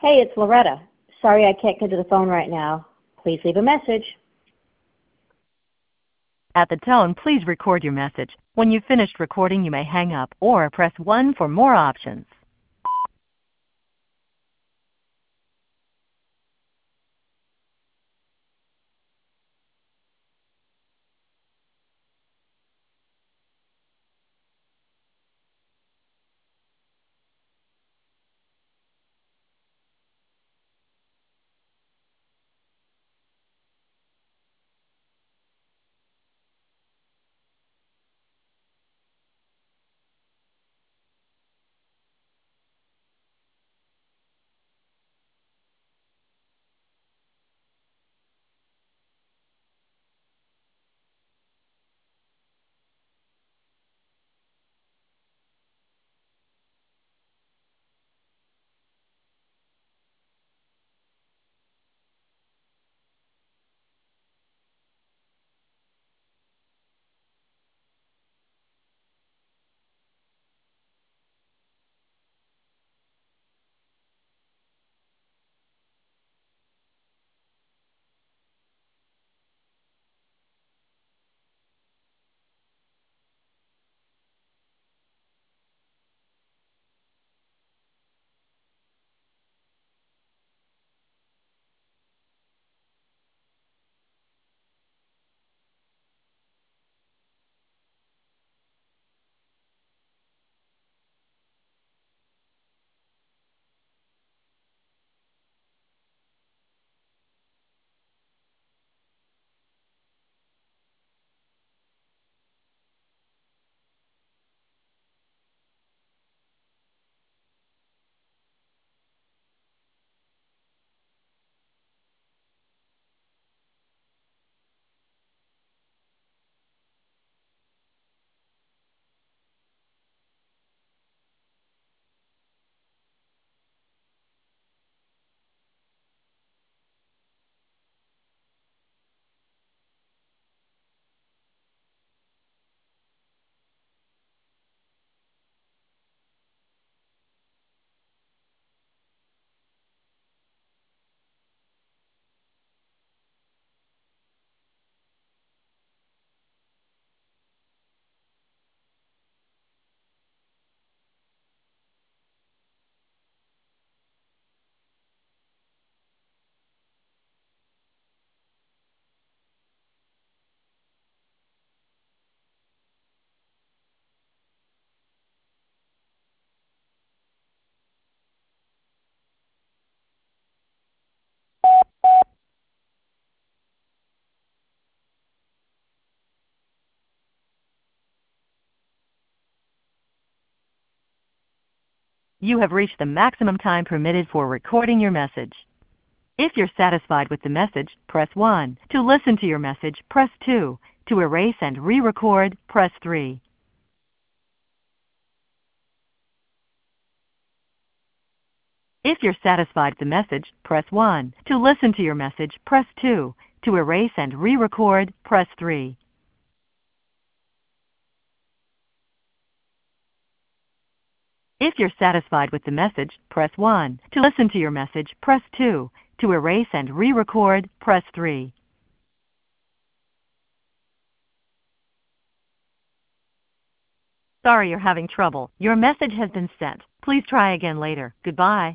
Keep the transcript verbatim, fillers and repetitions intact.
Hey, it's Loretta. Sorry I can't get to the phone right now. Please leave a message. At the tone, please record your message. When you've finished recording, you may hang up or press one for more options. You have reached the maximum time permitted for recording your message. If you're satisfied with the message, press one. To listen to your message, press two. To erase and re-record, press three. If you're satisfied with the message, press one. To listen to your message, press two. To erase and re-record, press three. If you're satisfied with the message, press one. To listen to your message, press two. To erase and re-record, press three. Sorry you're having trouble. Your message has been sent. Please try again later. Goodbye.